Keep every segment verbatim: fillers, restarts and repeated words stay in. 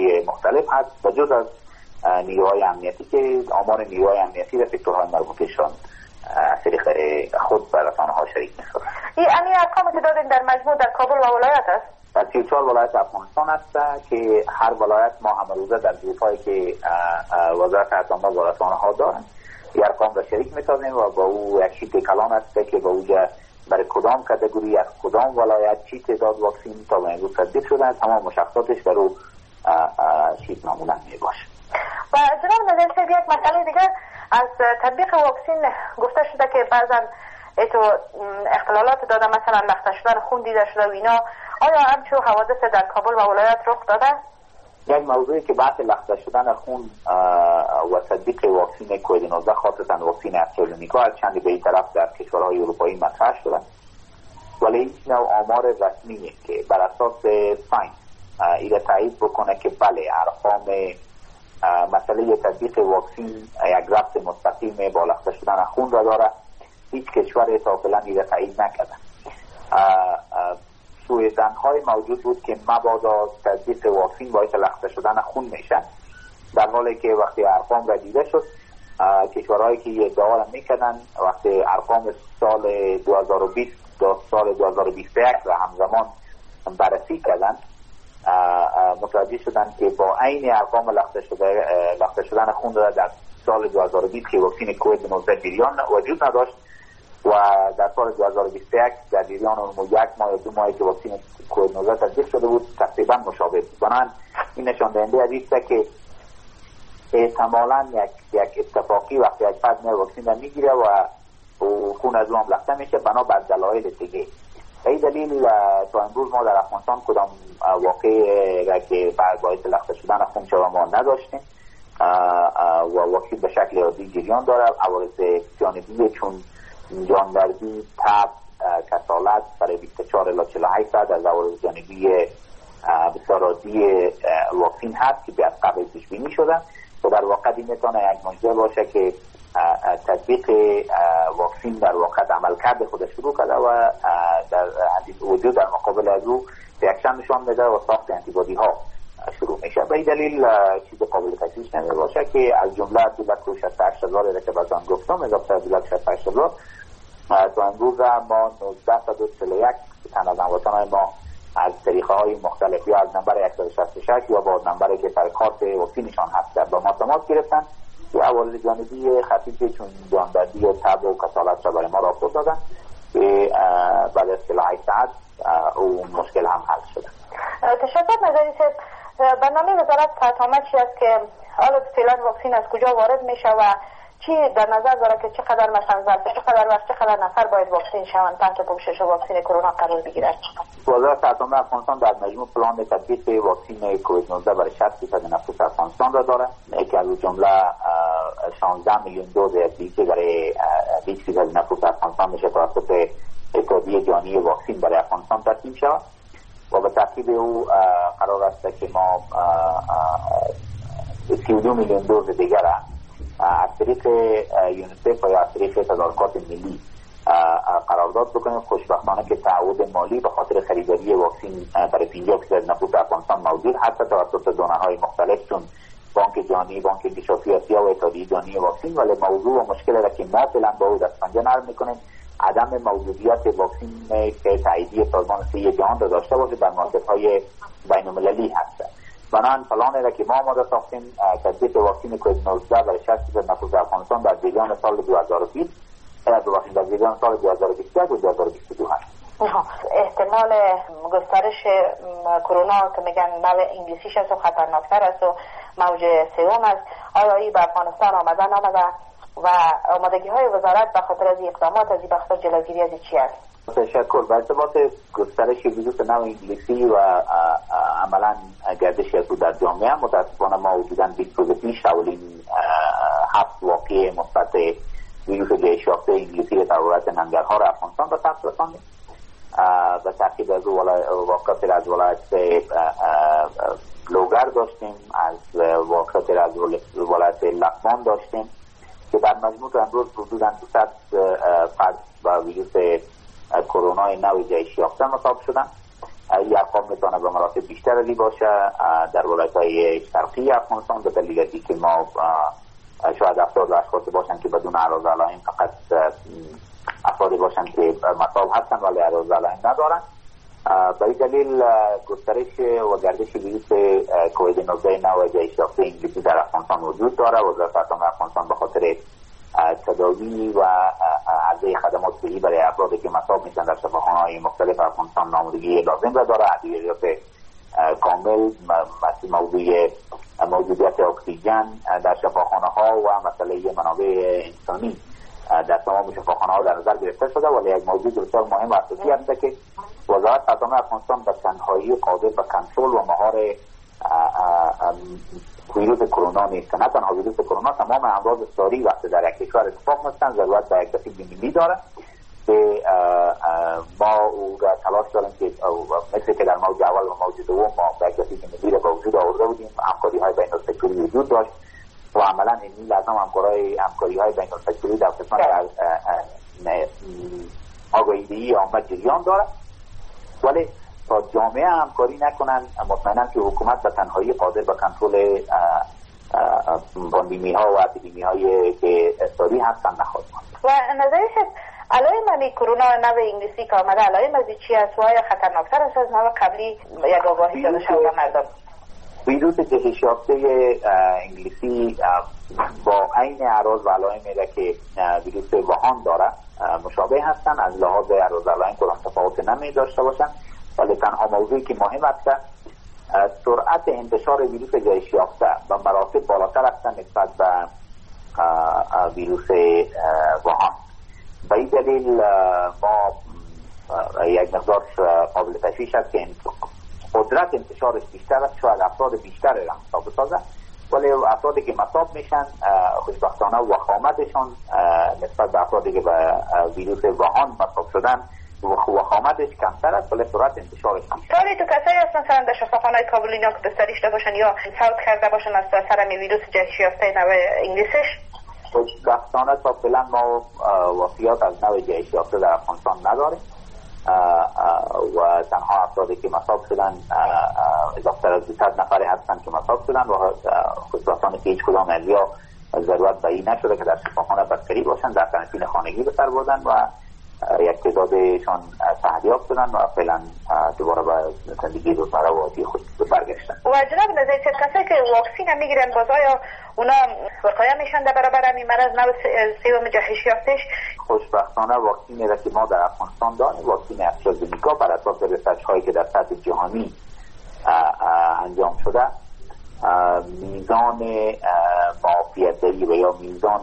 نیروهای مختلف هست و جز از نیروهای امنیتی که آمار نیروهای امنیتی و سکتورهای مربوطشان از طریق خود به رسانه‌ها شریک می‌سازند. این امی ارقام که دادین در مجموع در کابل و ولایت است؟ در سی و چهار ولایت افغانستان است که هر ولایت ما همه روزه در گروپ‌هایی که وزارت ارتش و رسانه‌ها دارند این ارقام را شریک می‌سازیم و با او یک شیت کلان است که با اوجا برای کدام کاتگوری از کدام ولایت چی تعداد واکسن تا به امروز تصدیق شده است تمام مشخصاتش در او شیت معمولا میباشه. و جناب نظری صاحب یک مسئله دیگر از تطبیق واکسن گفته شده که بعضا ایتو اختلالات داده مثلا لخته شدن خون دیده شده و اینا آیا همچون حوادث در کابل و ولایت رخ داده؟ یک موضوعی که بحث لخته شدن خون و تطبیق واکسن کووید نوزده خاصتا واکسن استرازنیکا از چندی به این طرف در کشورهای اروپایی مطرح شده ولی هیچ نوع آمار رسمی که بر اساس ساینس این تایید بکنه که بله ارقام مسئله تطبیق واکسن یک ربط مستقیم با لخته شدن خون را داره هیچ کشور تا فعلا این تایید نکرده. سوءظن‌های موجود بود که مبادا تطبیق واکسن باعث لخته شدن خون میشه در حالی که وقتی ارقام را دیده شد کشورهایی که این ادعا را میکردن وقتی ارقام سال دو هزار و بیست تا سال دو هزار و بیست و یک را همزمان بررسی کردن متوجه شدن که با عین ارقام لخته شده لخته شدن خون را در سال دو هزار و بیست که واکسن کووید نوزده جریان وجود نداشت و در سال دو هزار و بیست و یک در جریان اون یک ماه یا دو ماهی که واکسن کووید نوزده تطبیق شده بود تقریبا مشابه بود. بنابراین این نشان دهنده است که احتمالاً یک یک اتفاقی وقتی یک فرد واکسن را میگیره و خون از اون لخته میشه بنا بر دلایل دیگه. به این دلیل تا امروز ما در افغانستان کدام واقعی را که باعث لخته شدن خون شده ما نداشتیم و واکسن به شکل عادی جریان داره. عوارض جانبی چون جاندردی، تب، کسالت برای بیست و چهار الی چهل و هشت ساعت از عوارض جانبی بسیار عادی واکسن هست که بیاد قبل پیش بینی شده و در واقع این میتونه یک معجزه باشه که تطبیق واکسن در واقع عمل کرده خود شروع کرده و در وجود در مقابل از او ریاکشن نشان میده و ساخت انتیبادی ها شروع میشه. به این دلیل چیز قابل تشخیص نمی باشه که از جمله دو لک و شصت و هشت هزار را که بازم گفتم اضافه دو لک و شصت و هشت هزار تا امروز ما نوزده تا دو سه یک تن هموطنان ما از طریقه های مختلف یا از نمبر صد و شصت و شش یا با نمبری که سر کارت واکسنشان هست با ما تماس گرفتن یا عوارض جانبی خفیفی چون جاندردی و تب و کسالت را برای ما راپورت دادن که بعد از چهل و هشت ساعت اون مشکل هم حل شده. تشکر نظری صاحب. برنامه وزارت صحت عامه چی است که حالا فعلا واکسن از کجا وارد میشه و چی در نظر داره که چقدر مثلا ظرف چقدر وقت چقدر نفر باید واکسن شوند تحت پوشش واکسن کرونا قرار بگیرد؟ وزارت صحت عامه افغانستان در مجموع پلان تطبیق واکسن کووید نوزده برای شصت درصد نفوس افغانستان را داره که از جمله شانزده میلیون دوز که برای بیست درصد نفوس افغانستان میشه توسط اتحادیه جهانی واکسن برای افغانستان تسلیم شود و به ترتیب او قرار است که ما سی و دو میلیون دوز دیگر از طریق یونیسف و یا از طریق تدارکات ملی قرارداد بکنیم. خوشبختانه که تعهد مالی به خاطر خریداری واکسن برای پنجاه درصد نفوس افغانستان موجود هست توسط دونرهای مختلف چون بانک جهانی، بانک انکشافی آسیا و اتحادیه جهانی واکسن. ولی موضوع و مشکل را که ما فعلا با او دست پنجه نرم میکنیم عدم موجودیت واکسن که تاییدیه سازمان صحت جهان را داشته باشه در مارکت‌های بین‌المللی هست. بنابراین پلانی را که ما آماده ساختیم تطبیق واکسن کووید نوزده برای شصت درصد نفوس افغانستان در جریان سال دو هزار و بیست در جریان سال دو هزار و بیست و یک و دو هزار و بیست و دو هست. احتمال گسترش کرونا که میگن نوع انگلیسیش است و خطرناکتر است و موج سوم است، آیا این به افغانستان آمده نامده و آمادگی های وزارت به خاطر از اقدامات از این بخصوص جلوگیری از چی است؟ تشکر. به ارتباط گسترش ویروس نوع انگلیسی و عملا گردش از در جامعه متاسفانه ما حدوداً بیست روز پیش حوالین هفت واقعه مثبت ویروس جهش یافته انگلیسی در ولایت ننگرهار افغانستان به ثبت رساندیم. به ترتیب از واقعات از ولایت لوگر داشتیم، از واقعات از ولایت لغمان داشتیم که در مجموع امروز حدوداً دویست فرد با ویروس کرونا نوع جهش یافته مصاب شدن. این ارقام میتونه به مراتب بیشتر علی باشه در ولایت‌های شرقی افغانستان، به دلیل از اینکه ما شاید افراد و اشخاص باشن که بدون اعراض علائم، فقط افرادی باشن که مصاب هستن ولی اعراض علائم ندارن. به این دلیل گسترش و گردش ویروس کووید نوزده نو جهش یافته انگلیسی در افغانستان وجود داره. وزارت عامه افغانستان به خاطر تداوی و عرضه خدمات صحی برای افرادی که مصاب میشن در شفاخانه‌های مختلف افغانستان نامزدگی لازم را داره. ادویات کامل، موضوع موجودیت اکسیژن در شفاخانه ها و مسئله منابع انسانی در تمام شفاخانه ها در نظر گرفته شده. ولی یک موضوع بسیار مهم و اساسی است که وزارت عامه افغانستان به تنهایی قادر به کنترل و مهار ویروس کرونا نیست. نه تنها ویروس کرونا، تمام امراض ساری وقتی در یک کشور اتفاق میفتن ضرورت به یک دستگاه ملی داره که ما او را تلاش داریم که مثل که در موج اول و موج دوم ما به یک دستگاه ملی را به وجود آورده بودیم، همکاری های بین السکتوری وجود داشت و عملا این لازم همکاری همکاری های بین السکتوری در قسمت آگاهی‌دهی آمد جریان داره. ولی تا جامعه همکاری نکنن مطمئنم که حکومت به تنهایی قادر به کنترل پاندمی ها و اپیدمی هایی که ساری هستن نخواهد ماند. و نظرش علائم همی کرونا نو انگلیسی که آمده علائم از چی است و آیا خطرناکتر است از نو قبلی؟ یک آگاهی داده شود مردم. ویروس جهش یافته انگلیسی با عین اعراض و علائمی را که ویروس ووهان داره مشابه هستند. از لحاظ اعراض و علائم کدام تفاوت نمی داشته باشند، ولی تنها موضوعی که مهم است سرعت انتشار ویروس جهش یافته به مراتب بالاتر است نسبت به ویروس ووهان. به این دلیل ما یک مقدار قابل تشویش است که قدرت انتشارش بیشتر است، شاید افراد بیشتر را مصاب بسازد، ولی افرادی که مصاب میشن خوشبختانه وخامتشان نسبت به افرادی که به ویروس ووهان مصاب شدن وخامتش کمتر است، ولی سرعت انتشارش بیشتر. سوالی تو کسایی هستن مثلا در شفاخانه‌های کابل اینا که بستری شده باشن یا فوت کرده باشن از اثر ویروس جهش یافته نو انگلیسیش؟ خوشبختانه تا فعلا ما وفیات از نو جهش یافته در افغانستان نداریم و تنها افرادی که مصاب شدن اضافه از دویست نفری هستن که مصاب شدن و خوشبختانه که هیچ کدام از یا ضرورت به این نشده که در شفاخانه بستری باشن، در قرنطینه خانگی به سر بردن و یک تعدادشان تهدیاب شدن و فعلا دوباره به زندگی روزمره و عادی خود برگشتن. و جناب نظری کسایی که واکسین هم میگیرن باز آیا اونا وقایع میشن در برابر همین مرض نو سوم جهش یافتهش؟ خوشبختانه واکسینی را که ما در افغانستان داریم واکسین استرازینیکا بر اساس ریسرچ هایی که در سطح جهانی انجام شده میزان معافیت‌دهی و یا میزان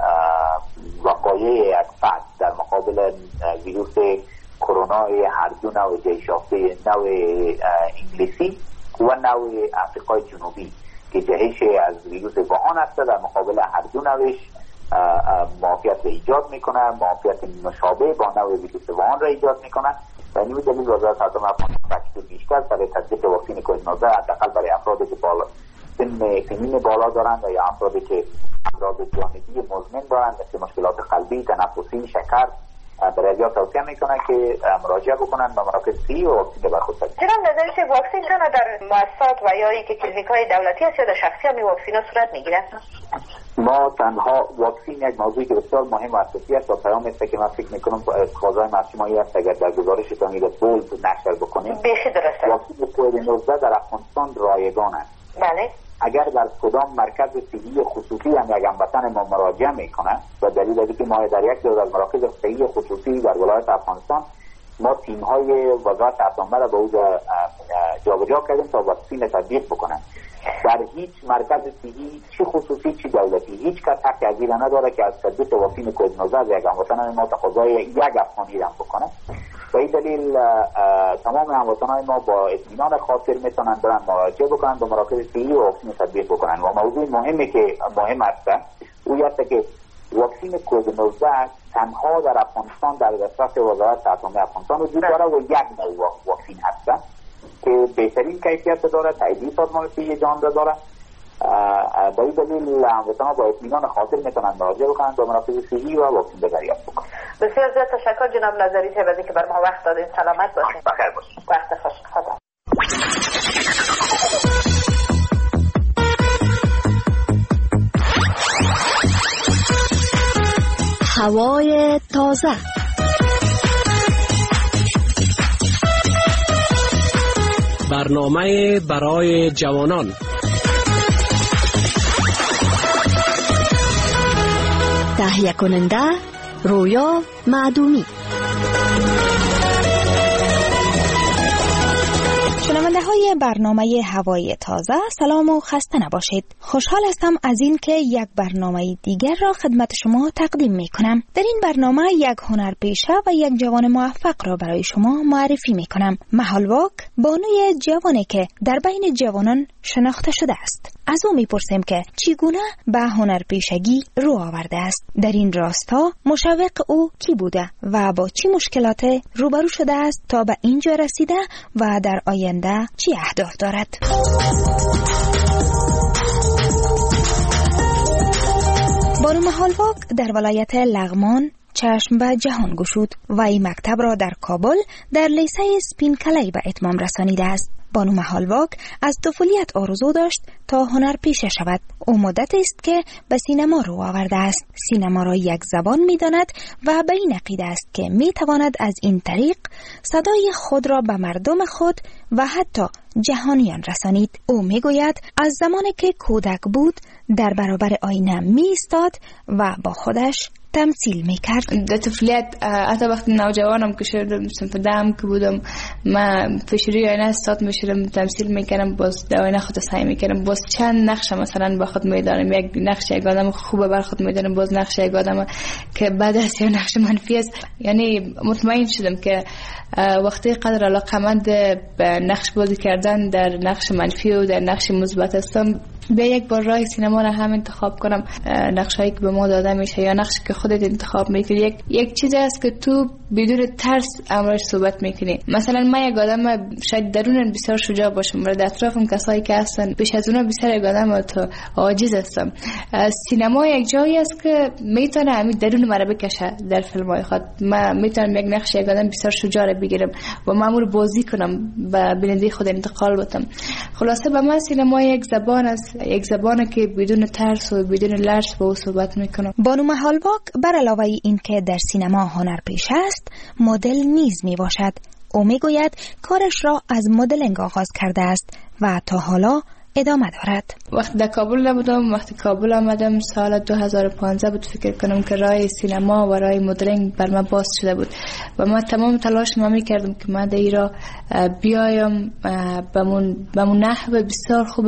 وقایع یک فرد در مقابل ویروس کرونا هر دو نوع جهش یافته نوع انگلیسی و نوع افریقای جنوبی که جهش از ویروس ووهان است در مقابل هر دو نوعش معافیت را ایجاد میکنه، معافیت مشابه با نوع ویروس ووهان را ایجاد میکنه و این دلیل وزارت عامه افغانستان بیشتر برای تطبیق واکسن کووید نوزده حداقل برای افرادی که بالا سن سنین بالا دارند و یا افرادی که امراض جانبی مزمن دارند مثل مشکلات قلبی، تنفسی، شکر برای ازیا توصیه میکنه که مراجعه بکنن به مراکز صحی و واکسن بر خود بگیرن. چرا نظرش واکسن تنها در مؤسسات و یا اینکه کلینیک‌های دولتی است یا در شخصی هم واکسن صورت میگیرن؟ ما تنها واکسن یک موضوعی که بسیار مهم و اساسی است و پیام است که من فکر میکنم خواهان معصومایی است اگر در گزارشتان را بولد نشر بکنیم. بیخی درسته. واکسن کووید نوزده در افغانستان رایگان است. بله. اگر در کدام مرکز صحی خصوصی هم یک هموطن ما مراجعه میکنه و دلیل از اینکه ما در یک از مراکز صحی خصوصی در ولایت افغانستان ما تیم های وزارت عامه را به اونجا جابجا کردیم تا واکسن تطبیق بکنن. در هیچ مرکز صحی چه خصوصی چه دولتی هیچ کس حق از این نداره که از تطبیق واکسن کووید نوزده یک هموطن ما تقاضای یک افغانی را بکنه. به این دلیل تمام هموطنان ما با اطمینان خاطر میتونن برن مراجعه بکنن به مراکز صحی و واکسن تطبیق بکنن و موضوع مهمی که مهم است او است که واکسن کووید نوزده تنها در افغانستان در دسترس وزارت عامه افغانستان وجود داره و یک نوع واکسن هست که بهترین کیفیت داره، تاییدیه سازمان صحی جهان را داره به این دلیل هموطنان با اطمینان خاطر میتونن مراجعه بکنن به مراکز صحی و واکسن دریافت بکنن. بسیار زیاد تشکر جناب نظری تبازی که بر ما وقت دادین. سلامت باشید. بخیر باشید. وقت خوش. خدا. هوای تازه. برنامه برای جوانان. تهیه کننده رویا معدومی. شنونده های برنامه هوای تازه، سلام و خسته نباشید. خوشحال هستم از این که یک برنامه دیگر را خدمت شما تقدیم می کنم. در این برنامه یک هنرپیشه و یک جوان موفق را برای شما معرفی می کنم. محالواک بانوی جوانی که در بین جوانان شناخته شده است. از او می پرسیم که چگونه به هنرپیشگی رو آورده است. در این راستا مشوق او کی بوده و با چه مشکلات روبرو شده است تا به اینجا رسیده و در آینده چی اهداف دارد. بانو محالواک در ولایت لغمان چشم به جهان گشود و این مکتب را در کابل در لیسه سپین کلی به اتمام رسانیده است. بانو محالواک از طفولیت آرزو داشت تا هنرپیشه شود. او مدت است که به سینما رو آورده است. سینما را یک زبان می داند و به این عقیده است که می تواند از این طریق صدای خود را به مردم خود و حتی جهانیان رسانید. او می گوید از زمانی که کودک بود در برابر آینه می ایستاد و با خودش تمثیل میکرد. در طفولیت حتی وقتی نوجوانم که شدم صنف دهم که بودم من پیش روی آینه استاد میشدم تمثیل میکردم، باز در آینه خود سعی میکردم باز چند نقش مثلا با خود میدارم، یک نقش یک آدم خوبه بر خود میدارم، باز نقش یک آدم که بعد از یا نقش منفی است. یعنی مطمئن شدم که وقتی قدر علاقمند به نقش بازی کردن در نقش منفی و در نقش مثبت هستم، به یک بار راه سینما را هم انتخاب کنم. نقشایی که به ما داده میشه یا نقشی که خودت انتخاب میکنی یک یک چیزی است که تو بدون ترس امرش صحبت میکنی. مثلا من یک آدم شاید درونن بسیار شجاع باشم و در اطرافم کسایی که هستن پیش از اونا بسیار یک آدم تو عاجز هستم. سینما یک جایی است که میتونه همین درون مرا بکشه. در فیلم‌های خود من میتونم یک نقش یک آدم بسیار شجاع را بگیرم و مامور بازی کنم و بیننده خود انتقال بدم. خلاصه به من سینما یک زبان است، یک زبانی که بدون ترس و بدون لرز با او صحبت میکنم. بانو محالواک بر علاوه این که در سینما هنرپیشه است، مدل نیز می باشد. او می گوید کارش را از مدلینگ آغاز کرده است و تا حالا ادامه دارد. وقتی در کابل نبودم، وقتی کابل آمدم سال دو هزار و پانزده بود، فکر کنم که راه سینما و راه مدلینگ بر من باز شده بود و من تمام تلاش ما می کردم که من در ایران بیایم بمون بمون نحو بسیار خوب